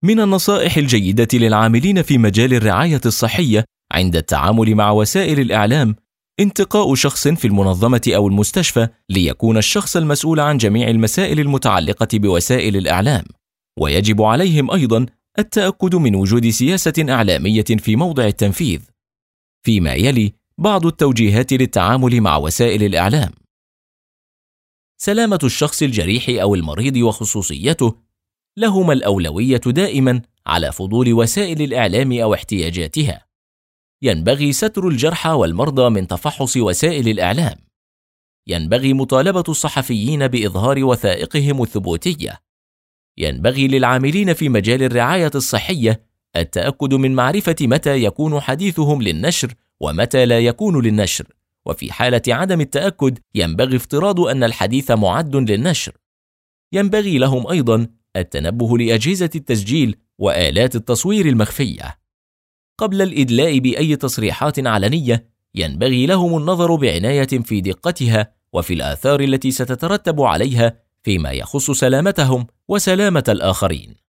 من النصائح الجيدة للعاملين في مجال الرعاية الصحية عند التعامل مع وسائل الإعلام انتقاء شخص في المنظمة أو المستشفى ليكون الشخص المسؤول عن جميع المسائل المتعلقة بوسائل الإعلام، ويجب عليهم أيضاً التأكد من وجود سياسة إعلامية في موضع التنفيذ. فيما يلي بعض التوجيهات للتعامل مع وسائل الإعلام: سلامة الشخص الجريح أو المريض وخصوصيته لهما الأولوية دائماً على فضول وسائل الإعلام أو احتياجاتها. ينبغي ستر الجرحى والمرضى من تفحص وسائل الإعلام. ينبغي مطالبة الصحفيين بإظهار وثائقهم الثبوتية. ينبغي للعاملين في مجال الرعاية الصحية التأكد من معرفة متى يكون حديثهم للنشر ومتى لا يكون للنشر، وفي حالة عدم التأكد ينبغي افتراض أن الحديث معد للنشر. ينبغي لهم أيضا التنبه لأجهزة التسجيل وآلات التصوير المخفية. قبل الإدلاء بأي تصريحات علنية ينبغي لهم النظر بعناية في دقتها وفي الآثار التي ستترتب عليها فيما يخص سلامتهم وسلامة الآخرين.